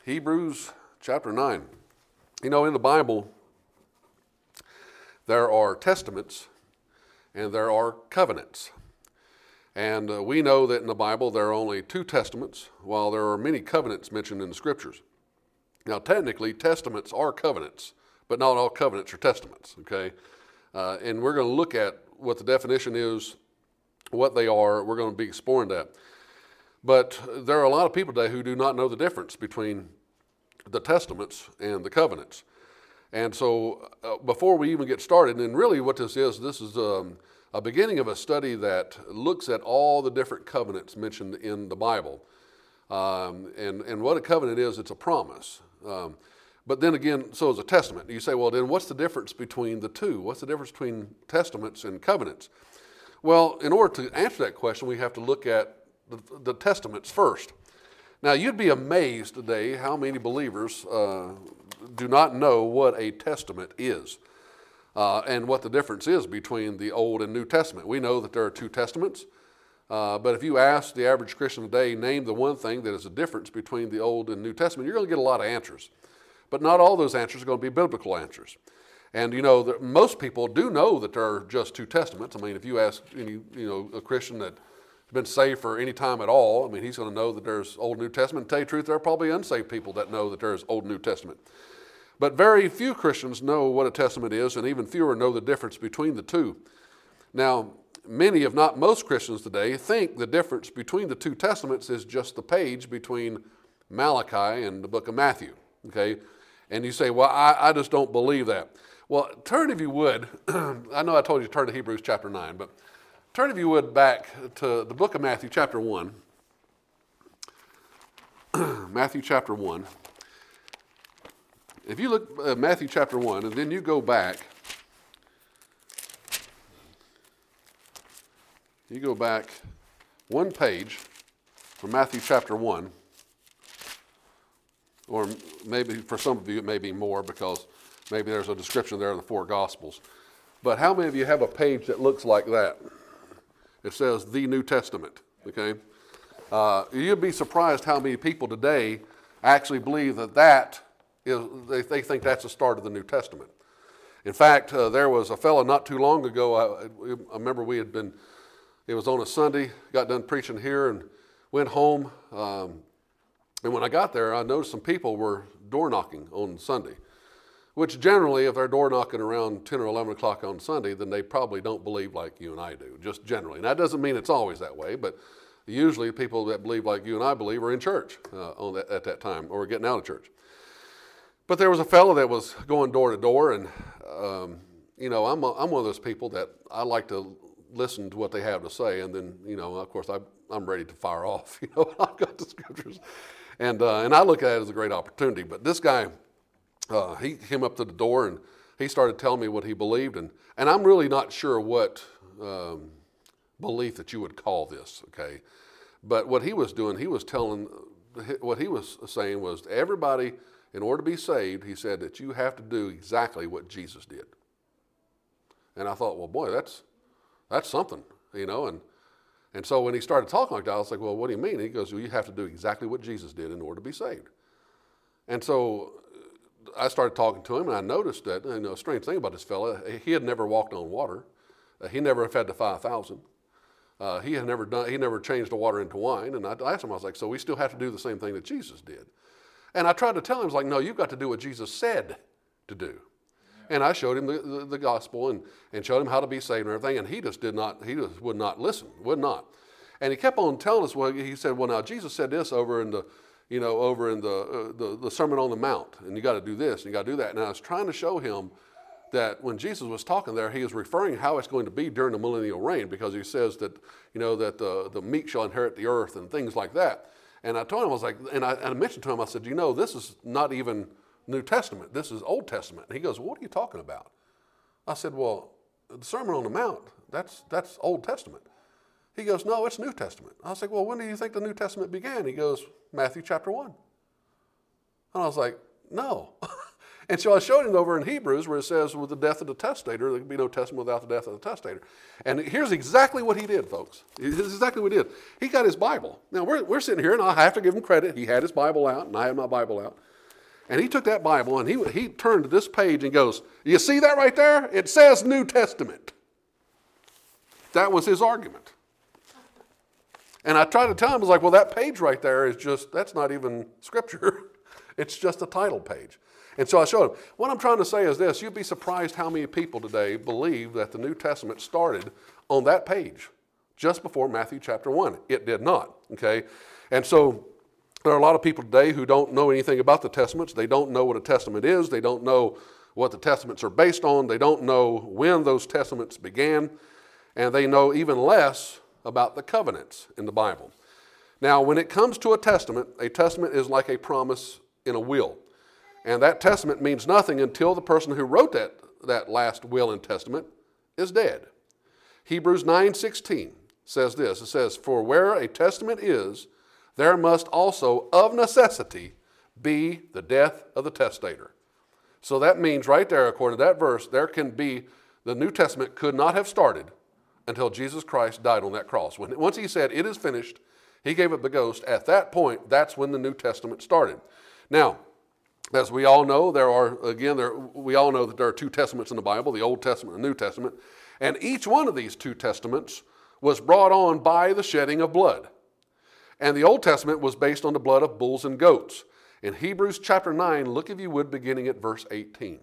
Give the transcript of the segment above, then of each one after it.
Hebrews chapter 9. You know, in the Bible, there are testaments and there are covenants. And we know that in the Bible there are only two testaments, while there are many covenants mentioned in the Scriptures. Now, technically, testaments are covenants, but not all covenants are testaments, okay? And we're going to look at what the definition is, what they are. We're going to be exploring that. But there are a lot of people today who do not know the difference between the testaments and the covenants. And so before we even get started, and really what this is a beginning of a study that looks at all the different covenants mentioned in the Bible. And what a covenant is, it's a promise. But then again, so is a testament. You say, well, then what's the difference between the two? What's the difference between testaments and covenants? Well, in order to answer that question, we have to look at the testaments first. Now, you'd be amazed today how many believers do not know what a testament is and what the difference is between the Old and New Testament. We know that there are two testaments, but if you ask the average Christian today, name the one thing that is the difference between the Old and New Testament, you're going to get a lot of answers. But not all those answers are going to be biblical answers. And you know, most people do know that there are just two testaments. I mean, if you ask a Christian that been saved for any time at all, I mean, he's going to know that there's Old and New Testament. To tell you the truth, there are probably unsaved people that know that there's Old and New Testament. But very few Christians know what a testament is, and even fewer know the difference between the two. Now, many, if not most Christians today, think the difference between the two testaments is just the page between Malachi and the book of Matthew, okay? And you say, well, I just don't believe that. Well, turn, if you would, I know I told you to turn to Hebrews chapter 9, but turn, if you would, back to the book of Matthew, chapter 1. Matthew, chapter 1. If you look at Matthew, chapter 1, and then you go back one page from Matthew, chapter 1, or maybe for some of you it may be more because maybe there's a description there in the four Gospels. But how many of you have a page that looks like that? It says the New Testament, okay? You'd be surprised how many people today actually believe that is, they think that's the start of the New Testament. In fact, there was a fellow not too long ago, I remember it was on a Sunday, got done preaching here and went home. And when I got there, I noticed some people were door knocking on Sunday. Which generally, if they're door knocking around 10 or 11 o'clock on Sunday, then they probably don't believe like you and I do, just generally. And that doesn't mean it's always that way, but usually people that believe like you and I believe are in church at that time or getting out of church. But there was a fellow that was going door to door, and I'm one of those people that I like to listen to what they have to say, and then, of course, I'm ready to fire off. I've got the scriptures. And I look at it as a great opportunity. But this guy, he came up to the door and he started telling me what he believed. And I'm really not sure what belief that you would call this, okay? But what he was doing, what he was saying was everybody, in order to be saved, he said that you have to do exactly what Jesus did. And I thought, well, boy, that's something, And so when he started talking like that, I was like, well, what do you mean? And he goes, well, you have to do exactly what Jesus did in order to be saved. And so I started talking to him, and I noticed that, a strange thing about this fella, he had never walked on water. He never fed the 5,000. He never changed the water into wine. And I asked him, I was like, so we still have to do the same thing that Jesus did. And I tried to tell him, I was like, no, you've got to do what Jesus said to do. And I showed him the gospel and showed him how to be saved and everything, and he just would not listen, would not. And he kept on telling us, well, he said, well, now Jesus said this over in the Sermon on the Mount, and you got to do this, and you got to do that. And I was trying to show him that when Jesus was talking there, he was referring how it's going to be during the millennial reign, because he says that, that the meek shall inherit the earth and things like that. And I told him, I was like, and I mentioned to him, I said, this is not even New Testament. This is Old Testament. And he goes, well, what are you talking about? I said, well, the Sermon on the Mount, that's Old Testament. He goes, no, it's New Testament. I was like, well, when do you think the New Testament began? He goes, Matthew chapter 1. And I was like, no. And so I showed him over in Hebrews where it says, with the death of the testator, there can be no testament without the death of the testator. And here's exactly what he did, folks. Here's exactly what he did. He got his Bible. Now, we're sitting here, and I have to give him credit. He had his Bible out, and I had my Bible out. And he took that Bible, and he turned to this page and goes, you see that right there? It says New Testament. That was his argument. And I tried to tell him, I was like, well, that page right there is just, that's not even Scripture. It's just a title page. And so I showed him. What I'm trying to say is this. You'd be surprised how many people today believe that the New Testament started on that page, just before Matthew chapter 1. It did not, okay? And so there are a lot of people today who don't know anything about the Testaments. They don't know what a Testament is. They don't know what the Testaments are based on. They don't know when those Testaments began. And they know even less about the covenants in the Bible. Now, when it comes to a testament is like a promise in a will. And that testament means nothing until the person who wrote that last will and testament is dead. Hebrews 9:16 says this. It says, for where a testament is, there must also of necessity be the death of the testator. So that means right there, according to that verse, the New Testament could not have started until Jesus Christ died on that cross. Once he said, it is finished, he gave up the ghost. At that point, that's when the New Testament started. Now, as we all know, we all know that there are two testaments in the Bible, the Old Testament and the New Testament. And each one of these two testaments was brought on by the shedding of blood. And the Old Testament was based on the blood of bulls and goats. In Hebrews chapter 9, look if you would, beginning at verse 18.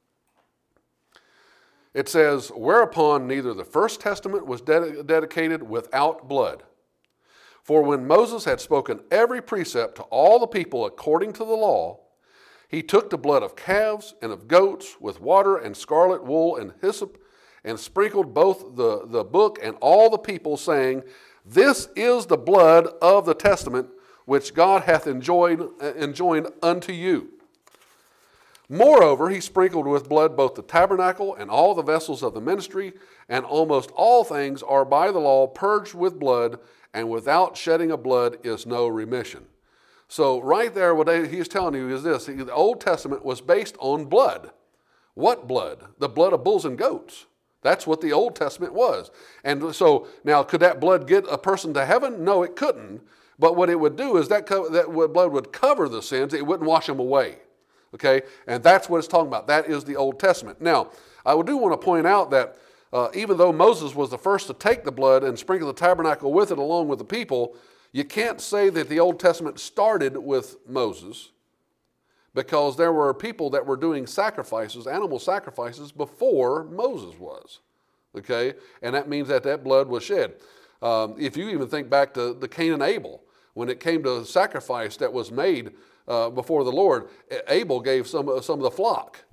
It says, whereupon neither the first testament was dedicated without blood. For when Moses had spoken every precept to all the people according to the law, he took the blood of calves and of goats with water and scarlet wool and hyssop and sprinkled both the book and all the people, saying, this is the blood of the testament which God hath enjoined unto you. Moreover, he sprinkled with blood both the tabernacle and all the vessels of the ministry, and almost all things are by the law purged with blood, and without shedding of blood is no remission. So right there, what he's telling you is this. The Old Testament was based on blood. What blood? The blood of bulls and goats. That's what the Old Testament was. And so now, could that blood get a person to heaven? No, it couldn't. But what it would do is that blood would cover the sins. It wouldn't wash them away. Okay? And that's what it's talking about. That is the Old Testament. Now, I do want to point out that even though Moses was the first to take the blood and sprinkle the tabernacle with it along with the people, you can't say that the Old Testament started with Moses, because there were people that were doing sacrifices, animal sacrifices, before Moses was. Okay? And that means that blood was shed. If you even think back to the Cain and Abel, when it came to sacrifice that was made before the Lord, Abel gave some of the flock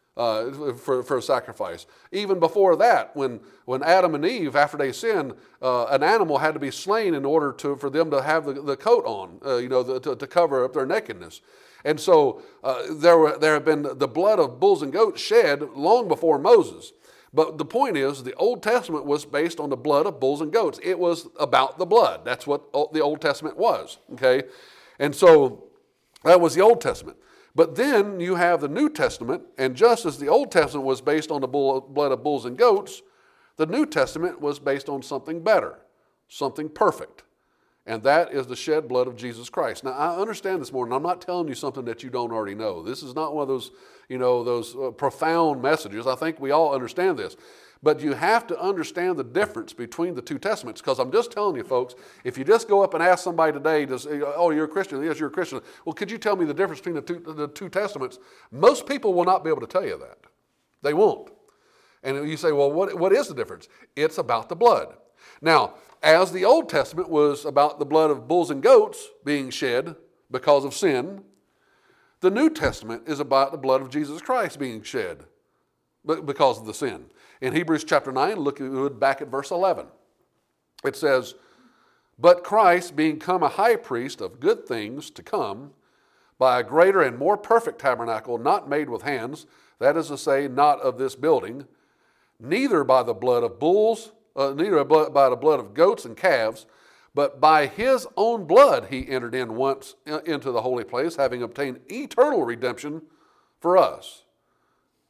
for sacrifice. Even before that, when Adam and Eve, after they sinned, an animal had to be slain in order for them to have the coat on, to cover up their nakedness. And so there have been the blood of bulls and goats shed long before Moses. But the point is, the Old Testament was based on the blood of bulls and goats. It was about the blood. That's what the Old Testament was. Okay? And so that was the Old Testament. But then you have the New Testament, and just as the Old Testament was based on the blood of bulls and goats, the New Testament was based on something better, something perfect. And that is the shed blood of Jesus Christ. Now, I understand this morning. I'm not telling you something that you don't already know. This is not one of those, profound messages. I think we all understand this. But you have to understand the difference between the two testaments, because I'm just telling you, folks, if you just go up and ask somebody today, oh, you're a Christian? Yes, you're a Christian. Well, could you tell me the difference between the two testaments? Most people will not be able to tell you that. They won't. And you say, well, what is the difference? It's about the blood. Now, as the Old Testament was about the blood of bulls and goats being shed because of sin, the New Testament is about the blood of Jesus Christ being shed because of the sin. In Hebrews chapter 9, look back at verse 11. It says, but Christ, being come a high priest of good things to come, by a greater and more perfect tabernacle, not made with hands, that is to say, not of this building, neither by the blood of bulls, neither by the blood of goats and calves, but by his own blood he entered in once into the holy place, having obtained eternal redemption for us.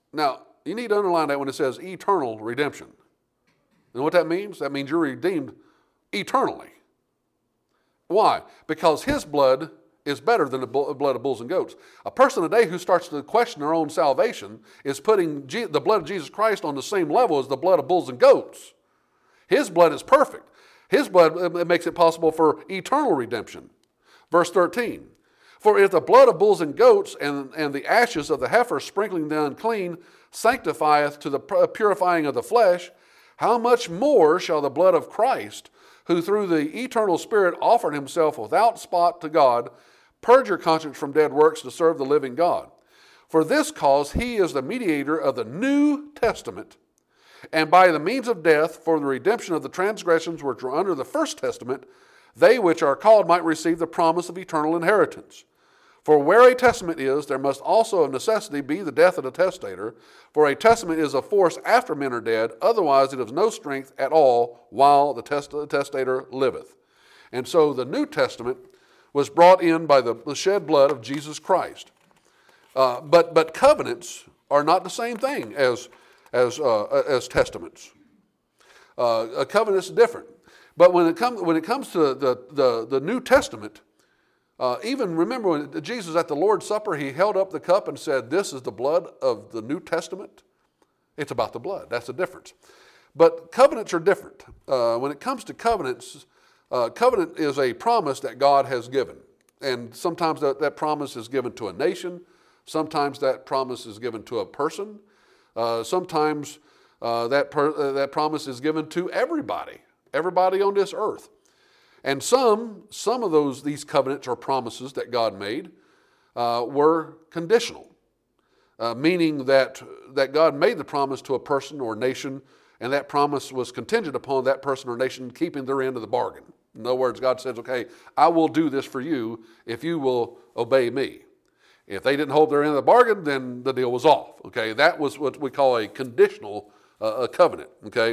Now, you need to underline that when it says eternal redemption. And what that means? That means you're redeemed eternally. Why? Because his blood is better than the blood of bulls and goats. A person today who starts to question their own salvation is putting the blood of Jesus Christ on the same level as the blood of bulls and goats. His blood is perfect. His blood makes it possible for eternal redemption. Verse 13, for if the blood of bulls and goats and the ashes of the heifer sprinkling the unclean sanctifieth to the purifying of the flesh, how much more shall the blood of Christ, who through the eternal Spirit offered himself without spot to God, purge your conscience from dead works to serve the living God? For this cause he is the mediator of the New Testament, and by the means of death for the redemption of the transgressions which were under the first testament, they which are called might receive the promise of eternal inheritance. For where a testament is, there must also of necessity be the death of the testator. For a testament is of force after men are dead, otherwise it has no strength at all while the testator liveth. And so the New Testament was brought in by the shed blood of Jesus Christ. But covenants are not the same thing as testaments. A covenant is different. But when it comes to the New Testament, even remember when Jesus at the Lord's Supper, he held up the cup and said, this is the blood of the New Testament. It's about the blood. That's the difference. But covenants are different. When it comes to covenants, covenant is a promise that God has given. And sometimes that promise is given to a nation. Sometimes that promise is given to a person. Sometimes that promise is given to everybody on this earth. And some of these covenants or promises that God made were conditional, meaning that God made the promise to a person or nation, and that promise was contingent upon that person or nation keeping their end of the bargain. In other words, God says, okay, I will do this for you if you will obey me. If they didn't hold their end of the bargain, then the deal was off. Okay, that was what we call a conditional covenant. Okay.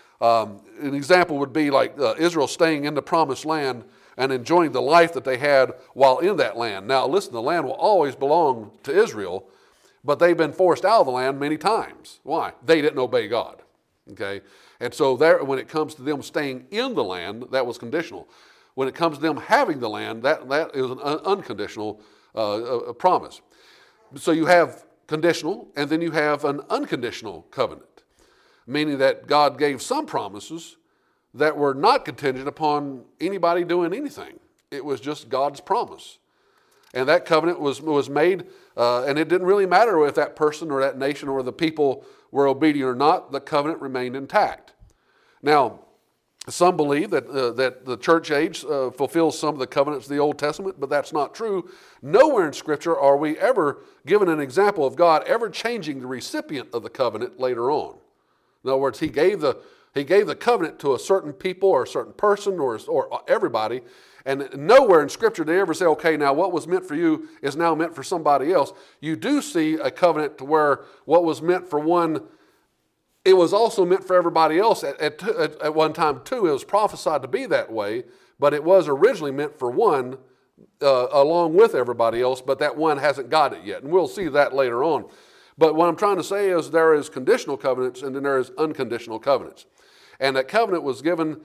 An example would be like Israel staying in the promised land and enjoying the life that they had while in that land. Now listen, the land will always belong to Israel, but they've been forced out of the land many times. Why? They didn't obey God. Okay? And so there, when it comes to them staying in the land, that was conditional. When it comes to them having the land, that is an unconditional promise. So you have conditional, and then you have an unconditional covenant. Meaning that God gave some promises that were not contingent upon anybody doing anything. It was just God's promise. And that covenant was made, and it didn't really matter if that person or that nation or the people were obedient or not, the covenant remained intact. Now, some believe that the church age fulfills some of the covenants of the Old Testament, but that's not true. Nowhere in Scripture are we ever given an example of God ever changing the recipient of the covenant later on. In other words, he gave the covenant to a certain people or a certain person or everybody, and nowhere in Scripture did they ever say, okay, now what was meant for you is now meant for somebody else. You do see a covenant to where what was meant for one, it was also meant for everybody else at one time too. It was prophesied to be that way, but it was originally meant for one along with everybody else, but that one hasn't got it yet, and we'll see that later on. But what I'm trying to say is there is conditional covenants and then there is unconditional covenants. And that covenant was given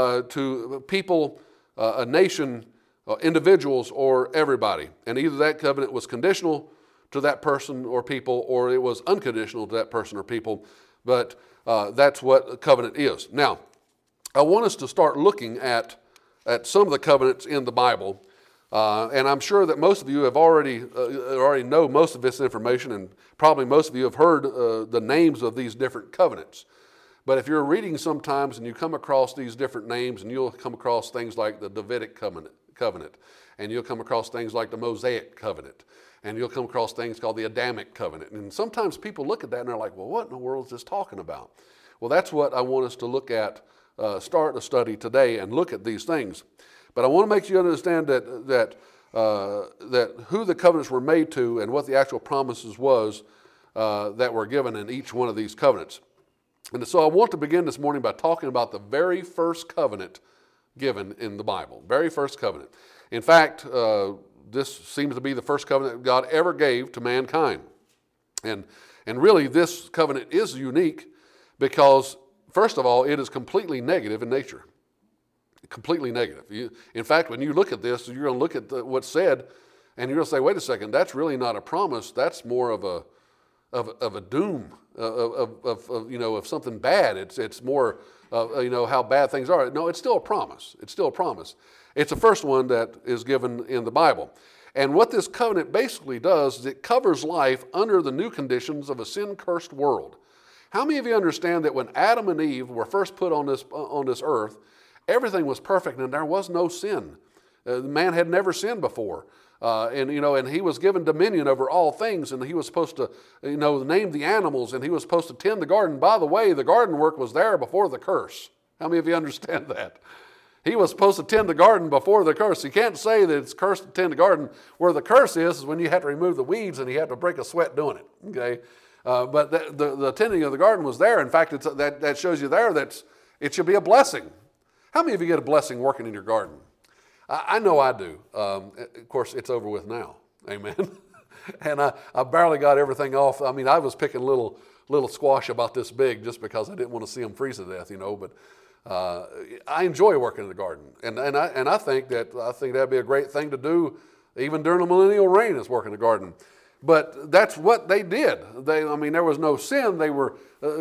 to people, a nation, individuals, or everybody. And either that covenant was conditional to that person or people, or it was unconditional to that person or people. But that's what a covenant is. Now, I want us to start looking at some of the covenants in the Bible. And I'm sure that most of you have already know most of this information, and probably most of you have heard the names of these different covenants. But if you're reading sometimes and you come across these different names, and you'll come across things like the Davidic covenant, and you'll come across things like the Mosaic covenant, and you'll come across things called the Adamic covenant. And sometimes people look at that and they're like, well, what in the world is this talking about? Well, that's what I want us to look at, start a study today and look at these things. But I want to make you understand that who the covenants were made to and what the actual promises was that were given in each one of these covenants. And so I want to begin this morning by talking about the very first covenant given in the Bible. Very first covenant. In fact, this seems to be the first covenant God ever gave to mankind. And really this covenant is unique because, first of all, it is completely negative in nature. Completely negative. In fact, when you look at this, you're going to look at what's said, and you're going to say, wait a second, that's really not a promise. That's more of a doom, of something bad. It's more, how bad things are. No, it's still a promise. It's still a promise. It's the first one that is given in the Bible. And what this covenant basically does is it covers life under the new conditions of a sin-cursed world. How many of you understand that when Adam and Eve were first put on this earth, everything was perfect and there was no sin? Man had never sinned before. And he was given dominion over all things, and he was supposed to, name the animals, and he was supposed to tend the garden. By the way, the garden work was there before the curse. How many of you understand that? He was supposed to tend the garden before the curse. You can't say that it's cursed to tend the garden. Where the curse is when you have to remove the weeds and you have to break a sweat doing it. Okay, but the tending of the garden was there. In fact, that shows you there that it should be a blessing. How many of you get a blessing working in your garden? I know I do. Of course, it's over with now. Amen. And I barely got everything off. I mean, I was picking little squash about this big just because I didn't want to see them freeze to death, But I enjoy working in the garden, and I think that'd be a great thing to do, even during the millennial reign, is work in the garden. But that's what they did. There was no sin. They were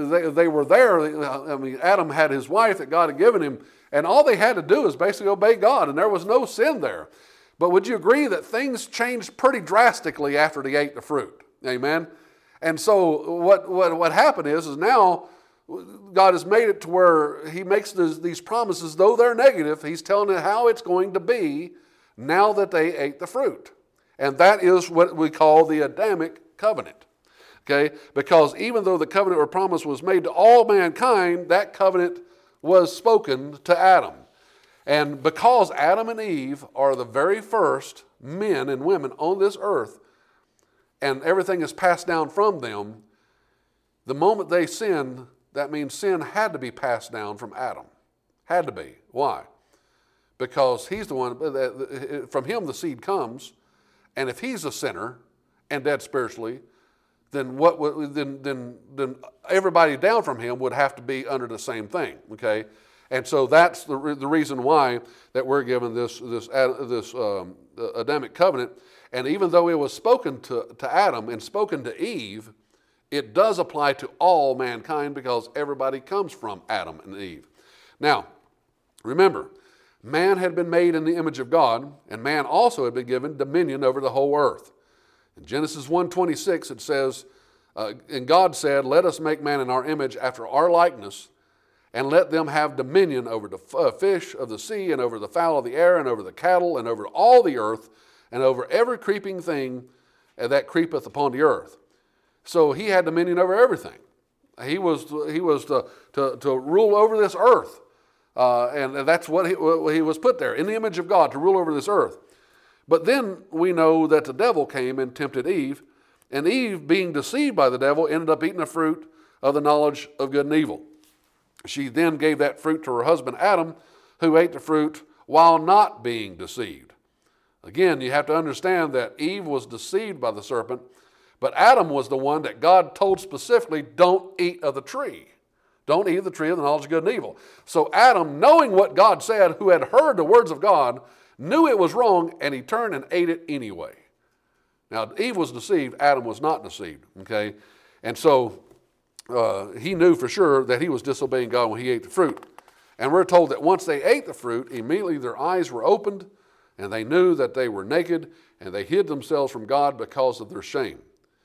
there. Adam had his wife that God had given him, and all they had to do is basically obey God, and there was no sin there. But would you agree that things changed pretty drastically after they ate the fruit? Amen. And so what happened is now God has made it to where he makes these promises, though they're negative. He's telling it how it's going to be now that they ate the fruit. And that is what we call the Adamic covenant. Okay? Because even though the covenant or promise was made to all mankind, that covenant was spoken to Adam. And because Adam and Eve are the very first men and women on this earth, and everything is passed down from them, the moment they sin, that means sin had to be passed down from Adam. Had to be. Why? Because he's the one, from him the seed comes, and if he's a sinner and dead spiritually, then then everybody down from him would have to be under the same thing. Okay, and so that's the reason why that we're given this Adamic covenant. And even though it was spoken to Adam and spoken to Eve, it does apply to all mankind because everybody comes from Adam and Eve. Now, remember, man had been made in the image of God, and man also had been given dominion over the whole earth. In Genesis 1:26, it says, and God said, "Let us make man in our image after our likeness, and let them have dominion over the fish of the sea, and over the fowl of the air, and over the cattle, and over all the earth, and over every creeping thing that creepeth upon the earth." So he had dominion over everything. He was to rule over this earth. And that's what he was put there, in the image of God, to rule over this earth. But then we know that the devil came and tempted Eve, and Eve, being deceived by the devil, ended up eating the fruit of the knowledge of good and evil. She then gave that fruit to her husband Adam, who ate the fruit while not being deceived. Again, you have to understand that Eve was deceived by the serpent, but Adam was the one that God told specifically, don't eat of the tree. Don't eat of the tree of the knowledge of good and evil. So Adam, knowing what God said, who had heard the words of God, knew it was wrong, and he turned and ate it anyway. Now, Eve was deceived. Adam was not deceived. Okay? And so he knew for sure that he was disobeying God when he ate the fruit. And we're told that once they ate the fruit, immediately their eyes were opened, and they knew that they were naked, and they hid themselves from God because of their shame.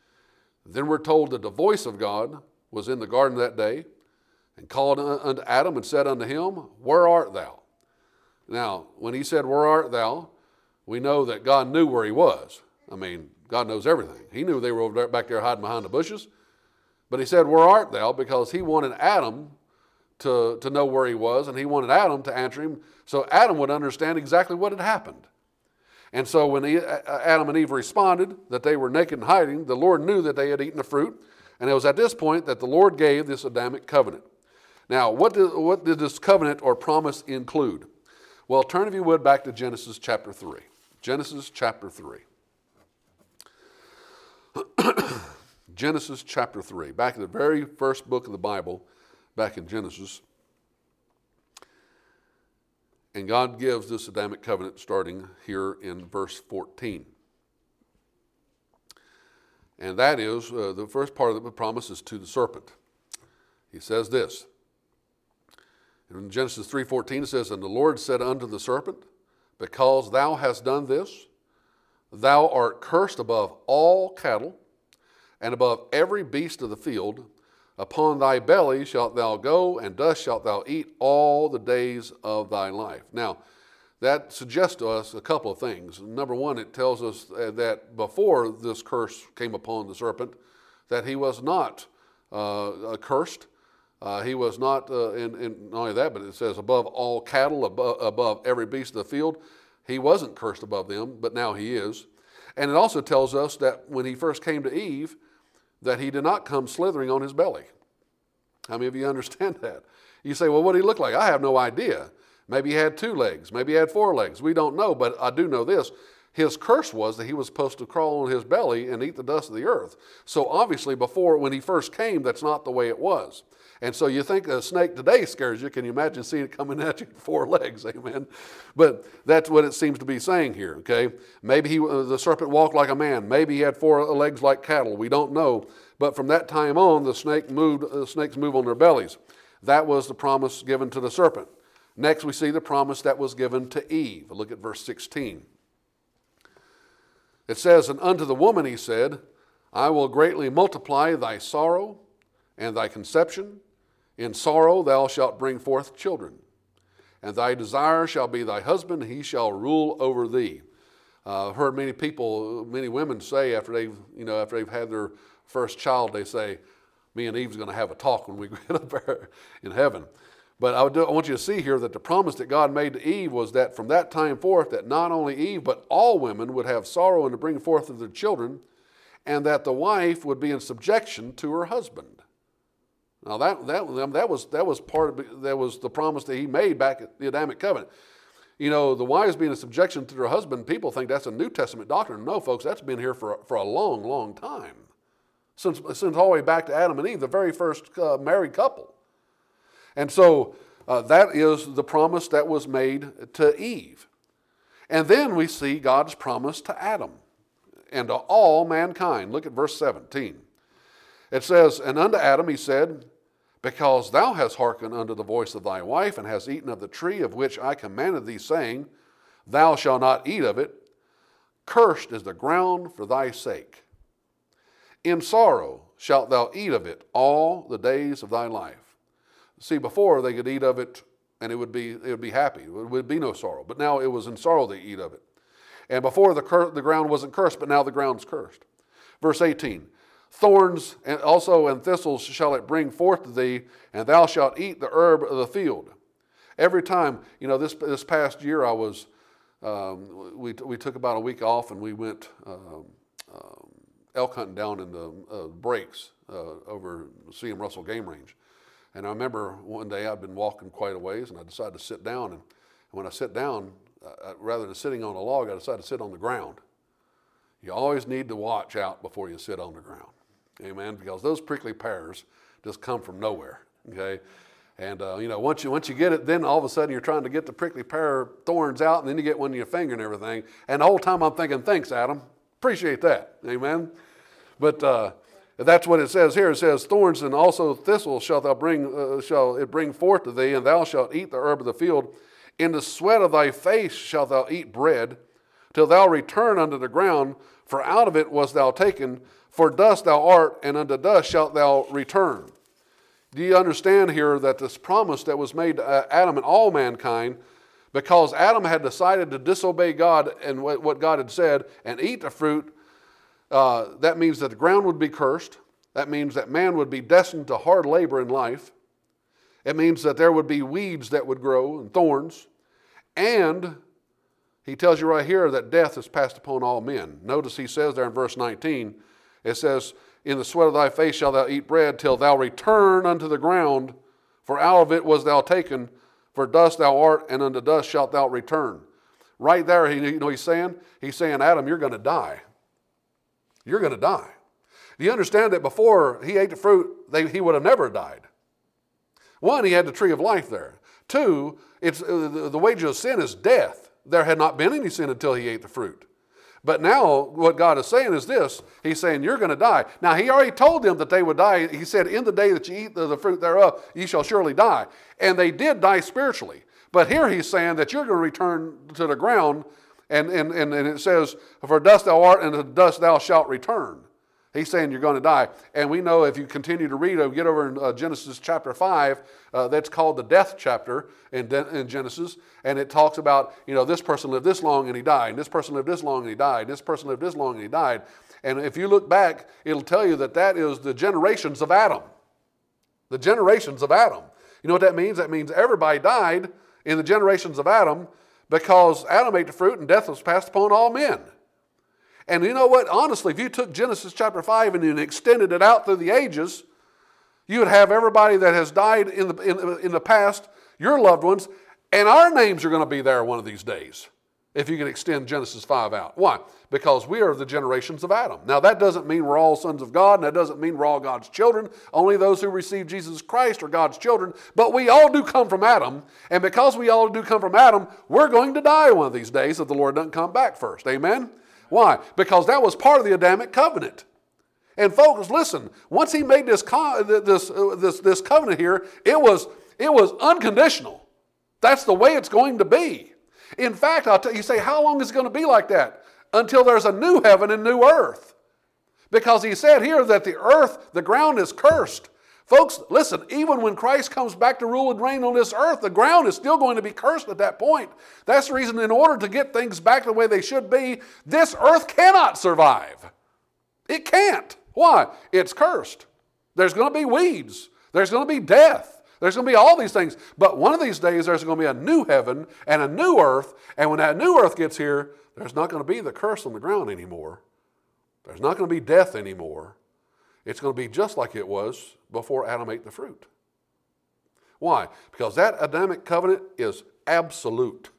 Then we're told that the voice of God was in the garden that day, and called unto Adam and said unto him, "Where art thou?" Now, when he said, "Where art thou?" we know that God knew where he was. God knows everything. He knew they were over there, back there hiding behind the bushes. But he said, "Where art thou?" because he wanted Adam to know where he was, and he wanted Adam to answer him so Adam would understand exactly what had happened. And so when Adam and Eve responded that they were naked and hiding, the Lord knew that they had eaten the fruit, and it was at this point that the Lord gave this Adamic covenant. Now, what did this covenant or promise include? Well, turn, if you would, back to Genesis chapter 3. Genesis chapter 3. Genesis chapter 3, back in the very first book of the Bible, back in Genesis. And God gives this Adamic covenant starting here in verse 14. And that is, the first part of the promise is to the serpent. He says this. In Genesis 3:14 it says, "And the Lord said unto the serpent, Because thou hast done this, thou art cursed above all cattle, and above every beast of the field. Upon thy belly shalt thou go, and dust shalt thou eat all the days of thy life." Now, that suggests to us a couple of things. Number one, it tells us that before this curse came upon the serpent, that he was not cursed. He was not, and not only that, but it says above all cattle, above every beast of the field. He wasn't cursed above them, but now he is. And it also tells us that when he first came to Eve, that he did not come slithering on his belly. How many of you understand that? You say, well, what did he look like? I have no idea. Maybe he had 2 legs. Maybe he had 4 legs. We don't know, but I do know this. His curse was that he was supposed to crawl on his belly and eat the dust of the earth. So obviously before, when he first came, that's not the way it was. And so you think a snake today scares you. Can you imagine seeing it coming at you with 4 legs? Amen. But that's what it seems to be saying here, okay? Maybe the serpent walked like a man. Maybe he had 4 legs like cattle. We don't know. But from that time on, the snakes move on their bellies. That was the promise given to the serpent. Next, we see the promise that was given to Eve. Look at verse 16. It says, "And unto the woman he said, I will greatly multiply thy sorrow and thy conception. In sorrow thou shalt bring forth children. And thy desire shall be thy husband, he shall rule over thee." I've heard many women say after they've had their first child, they say, "Me and Eve's going to have a talk when we get up there in heaven." But I want you to see here that the promise that God made to Eve was that from that time forth, that not only Eve, but all women would have sorrow and to bring forth of their children, and that the wife would be in subjection to her husband. Now that was the promise that he made back at the Adamic covenant. You know, the wives being in subjection to their husband, people think that's a New Testament doctrine. No, folks, that's been here for a long, long time. Since all the way back to Adam and Eve, the very first married couple. And so that is the promise that was made to Eve. And then we see God's promise to Adam and to all mankind. Look at verse 17. It says, "And unto Adam he said, Because thou hast hearkened unto the voice of thy wife, and hast eaten of the tree of which I commanded thee, saying, Thou shalt not eat of it, cursed is the ground for thy sake. In sorrow shalt thou eat of it all the days of thy life." See, before they could eat of it and it would be happy. It would be no sorrow. But now it was in sorrow they eat of it. And before the ground wasn't cursed, but now the ground's cursed. Verse 18, "Thorns and also and thistles shall it bring forth to thee, and thou shalt eat the herb of the field." Every time, this past year I was, we took about a week off and we went elk hunting down in the breaks over CM Russell Game Range. And I remember one day I'd been walking quite a ways and I decided to sit down. And when I sit down, rather than sitting on a log, I decided to sit on the ground. You always need to watch out before you sit on the ground. Amen? Because those prickly pears just come from nowhere. Okay? And once you get it, then all of a sudden you're trying to get the prickly pear thorns out, and then you get one in your finger and everything. And the whole time I'm thinking, "Thanks, Adam. Appreciate that." Amen? But that's what it says here. It says, "Thorns and also thistles shall it bring forth to thee, and thou shalt eat the herb of the field. In the sweat of thy face shalt thou eat bread, till thou return unto the ground, for out of it wast thou taken. For dust thou art, and unto dust shalt thou return." Do you understand here that this promise that was made to Adam and all mankind, because Adam had decided to disobey God and what God had said and eat the fruit, that means that the ground would be cursed. That means that man would be destined to hard labor in life. It means that there would be weeds that would grow and thorns. And he tells you right here that death is passed upon all men. Notice he says there in verse 19, it says, "In the sweat of thy face shalt thou eat bread till thou return unto the ground, for out of it was thou taken, for dust thou art, and unto dust shalt thou return." Right there, he's saying? He's saying, Adam, you're going to die. You're going to die. Do you understand that before he ate the fruit, he would have never died? One, he had the tree of life there. Two, the wages of sin is death. There had not been any sin until he ate the fruit. But now what God is saying is this. He's saying you're going to die. Now he already told them that they would die. He said, in the day that you eat the fruit thereof, ye shall surely die. And they did die spiritually. But here he's saying that you're going to return to the ground. And it says, for dust thou art, and to dust thou shalt return. He's saying you're going to die. And we know if you continue to read, get over in Genesis chapter 5, that's called the death chapter in Genesis. And it talks about, this person lived this long and he died. And this person lived this long and he died. And this person lived this long and he died. And if you look back, it'll tell you that is the generations of Adam. The generations of Adam. You know what that means? That means everybody died in the generations of Adam because Adam ate the fruit and death was passed upon all men. And you know what? Honestly, if you took Genesis chapter 5 and you extended it out through the ages, you would have everybody that has died in the past, your loved ones, and our names are going to be there one of these days, if you can extend Genesis 5 out. Why? Because we are the generations of Adam. Now, that doesn't mean we're all sons of God, and that doesn't mean we're all God's children. Only those who receive Jesus Christ are God's children. But we all do come from Adam, and because we all do come from Adam, we're going to die one of these days if the Lord doesn't come back first. Amen? Why? Because that was part of the Adamic covenant. And folks, listen, once he made this covenant here, it was unconditional. That's the way it's going to be. In fact, you say, how long is it going to be like that? Until there's a new heaven and new earth. Because he said here that the ground is cursed. Folks, listen, even when Christ comes back to rule and reign on this earth, the ground is still going to be cursed at that point. That's the reason in order to get things back the way they should be, this earth cannot survive. It can't. Why? It's cursed. There's going to be weeds. There's going to be death. There's going to be all these things. But one of these days there's going to be a new heaven and a new earth. And when that new earth gets here, there's not going to be the curse on the ground anymore. There's not going to be death anymore. It's going to be just like it was before Adam ate the fruit. Why? Because that Adamic covenant is absolute.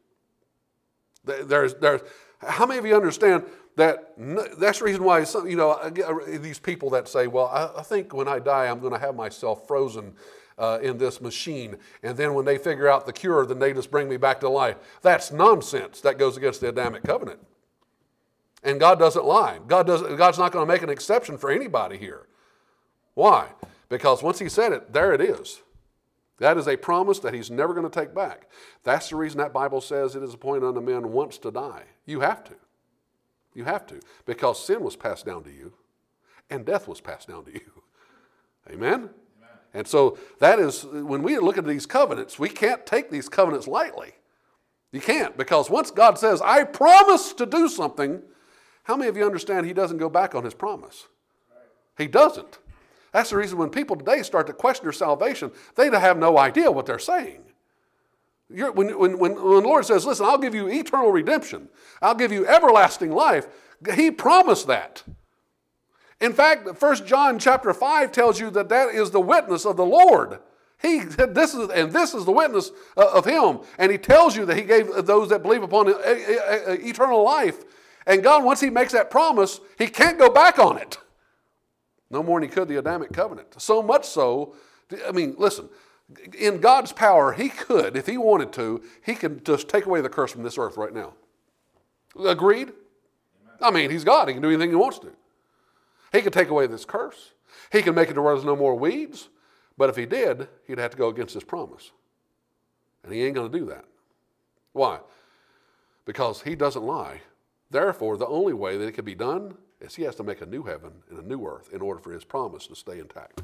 How many of you understand that? That's the reason why these people that say, well, I think when I die I'm going to have myself frozen in this machine, and then when they figure out the cure, then they just bring me back to life. That's nonsense. That goes against the Adamic covenant. And God doesn't lie. God's not going to make an exception for anybody here. Why? Because once he said it, there it is. That is a promise that he's never going to take back. That's the reason that Bible says it is appointed unto men once to die. You have to. You have to. Because sin was passed down to you, and death was passed down to you. Amen? And so that is, when we look at these covenants, we can't take these covenants lightly. You can't, because once God says, I promise to do something, how many of you understand he doesn't go back on his promise? He doesn't. That's the reason when people today start to question their salvation, they have no idea what they're saying. When the Lord says, listen, I'll give you eternal redemption. I'll give you everlasting life. He promised that. In fact, 1 John chapter 5 tells you that is the witness of the Lord. He said, this is the witness of him. And he tells you that he gave those that believe upon eternal life. And God, once he makes that promise, he can't go back on it. No more than he could the Adamic covenant. So much so, listen, in God's power, he could, if he wanted to, he could just take away the curse from this earth right now. Agreed? He's God. He can do anything he wants to. He could take away this curse. He can make it to where there's no more weeds. But if he did, he'd have to go against his promise. And he ain't going to do that. Why? Because he doesn't lie. Therefore, the only way that it can be done is he has to make a new heaven and a new earth in order for his promise to stay intact.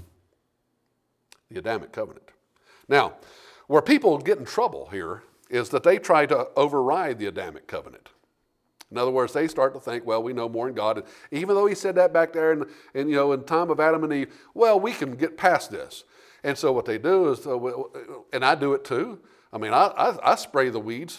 The Adamic covenant. Now, where people get in trouble here is that they try to override the Adamic covenant. In other words, they start to think, well, we know more than God. And even though he said that back there in time of Adam and Eve, well, we can get past this. And so what they do is, and I do it too. I spray the weeds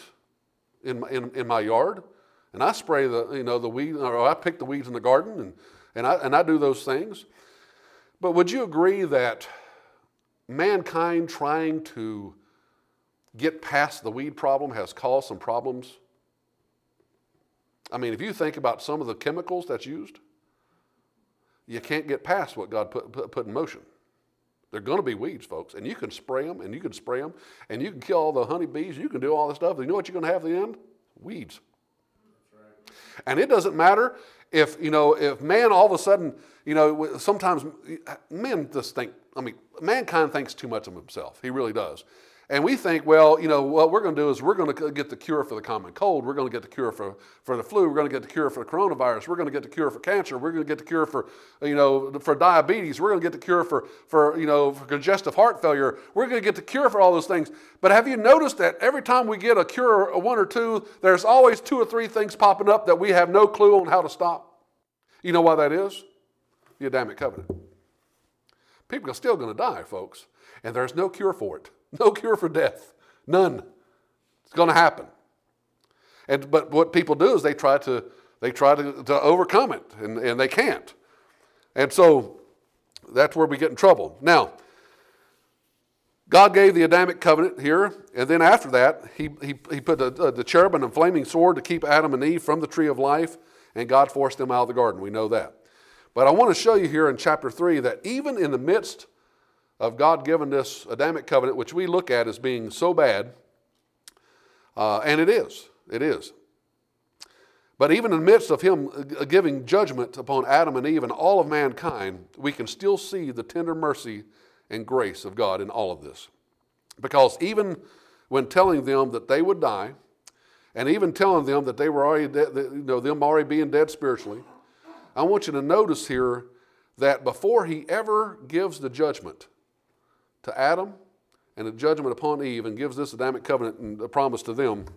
in my yard. And I spray the weed, or I pick the weeds in the garden, and I do those things. But would you agree that mankind trying to get past the weed problem has caused some problems? If you think about some of the chemicals that's used, you can't get past what God put in motion. They're going to be weeds, folks, and you can spray them, and you can spray them, and you can kill all the honeybees, you can do all this stuff. You know what you're going to have at the end? Weeds. That's right. And it doesn't matter if man all of a sudden, sometimes men just think, mankind thinks too much of himself. He really does. And we think, well, what we're going to do is we're going to get the cure for the common cold. We're going to get the cure for the flu. We're going to get the cure for the coronavirus. We're going to get the cure for cancer. We're going to get the cure for diabetes. We're going to get the cure for congestive heart failure. We're going to get the cure for all those things. But have you noticed that every time we get a cure, or one or two, there's always 2 or 3 things popping up that we have no clue on how to stop? You know why that is? The Adamic covenant. People are still going to die, folks, and there's no cure for it. No cure for death. None. It's going to happen. But what people do is they try to overcome it, and they can't. And so that's where we get in trouble. Now, God gave the Adamic covenant here, and then after that, he put the cherubim and flaming sword to keep Adam and Eve from the tree of life, and God forced them out of the garden. We know that. But I want to show you here in chapter 3 that even in the midst of God giving this Adamic covenant, which we look at as being so bad, and it is. But even in the midst of him giving judgment upon Adam and Eve and all of mankind, we can still see the tender mercy and grace of God in all of this. Because even when telling them that they would die, and even telling them that they were already dead, them already being dead spiritually, I want you to notice here that before he ever gives the judgment to Adam and the judgment upon Eve and gives this Adamic covenant and a promise to them,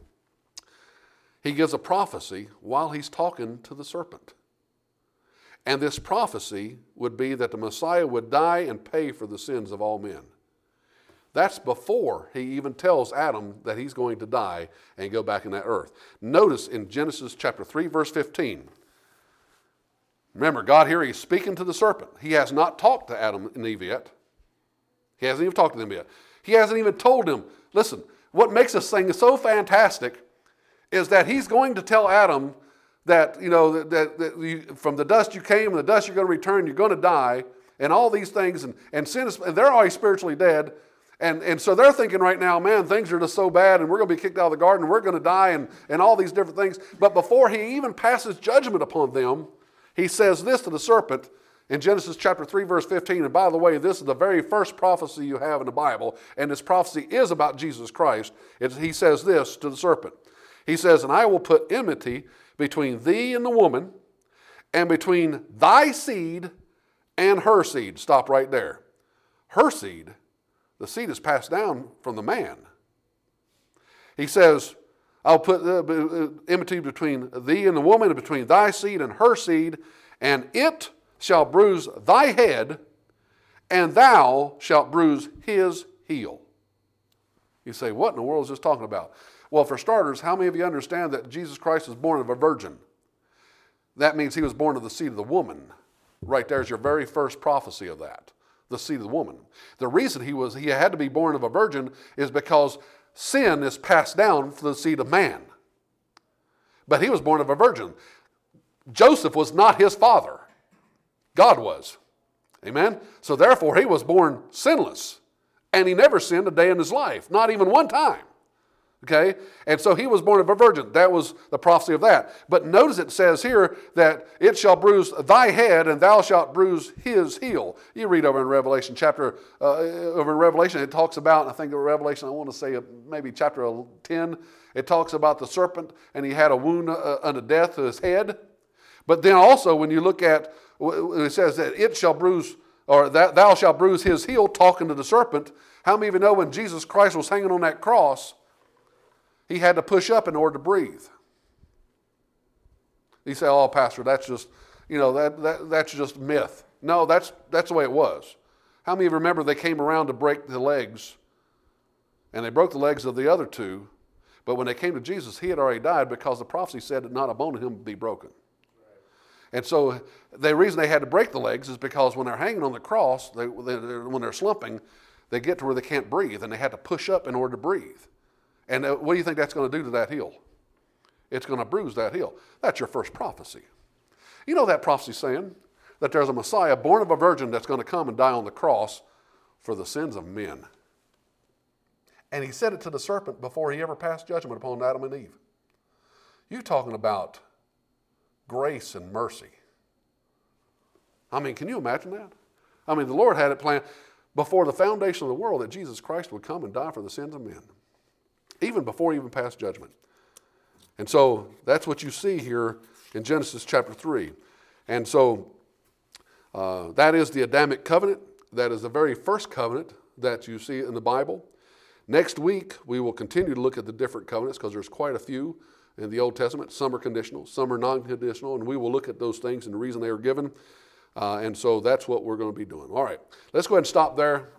he gives a prophecy while he's talking to the serpent. And this prophecy would be that the Messiah would die and pay for the sins of all men. That's before he even tells Adam that he's going to die and go back in that earth. Notice in Genesis chapter 3, verse 15. Remember, God here, he's speaking to the serpent. He has not talked to Adam and Eve yet. He hasn't even talked to them yet. He hasn't even told them. Listen, what makes this thing so fantastic is that he's going to tell Adam that, from the dust you came and the dust you're going to return, you're going to die, and all these things, and sin is, and they're already spiritually dead. And so they're thinking right now, man, things are just so bad, and we're going to be kicked out of the garden, and we're going to die, and all these different things. But before he even passes judgment upon them, he says this to the serpent in Genesis chapter 3, verse 15. And by the way, this is the very first prophecy you have in the Bible, and this prophecy is about Jesus Christ. He says this to the serpent. He says, and I will put enmity between thee and the woman, and between thy seed and her seed. Stop right there. Her seed, the seed is passed down from the man. He says, I'll put enmity between thee and the woman, and between thy seed and her seed, and it shall bruise thy head, and thou shalt bruise his heel. You say, what in the world is this talking about? Well, for starters, how many of you understand that Jesus Christ was born of a virgin? That means he was born of the seed of the woman. Right there's your very first prophecy of that, the seed of the woman. The reason he had to be born of a virgin is because sin is passed down to the seed of man. But he was born of a virgin. Joseph was not his father. God was. Amen? So therefore, he was born sinless. And he never sinned a day in his life. Not even one time. Okay? And so he was born of a virgin. That was the prophecy of that. But notice it says here that it shall bruise thy head and thou shalt bruise his heel. You read over in Revelation it talks about, I think in Revelation, I want to say maybe chapter 10, it talks about the serpent and he had a wound unto death to his head. But then also when you look at, it says that it shall bruise, or that thou shalt bruise his heel, talking to the serpent. How many of you know when Jesus Christ was hanging on that cross, he had to push up in order to breathe? You say, oh, Pastor, that's just, that's just myth. No, that's the way it was. How many of you remember they came around to break the legs, and they broke the legs of the other two, but when they came to Jesus, he had already died because the prophecy said that not a bone in him would be broken. And so the reason they had to break the legs is because when they're hanging on the cross, when they're slumping, they get to where they can't breathe, and they had to push up in order to breathe. And what do you think that's going to do to that heel? It's going to bruise that heel. That's your first prophecy. You know that prophecy saying that there's a Messiah born of a virgin that's going to come and die on the cross for the sins of men. And he said it to the serpent before he ever passed judgment upon Adam and Eve. You talking about grace and mercy. I mean, can you imagine that? I mean, the Lord had it planned before the foundation of the world that Jesus Christ would come and die for the sins of men, even before he even passed judgment. And so that's what you see here in Genesis chapter 3. And so that is the Adamic covenant. That is the very first covenant that you see in the Bible. Next week, we will continue to look at the different covenants because there's quite a few in the Old Testament. Some are conditional, some are non-conditional, and we will look at those things and the reason they are given. And so that's what we're going to be doing. All right, let's go ahead and stop there.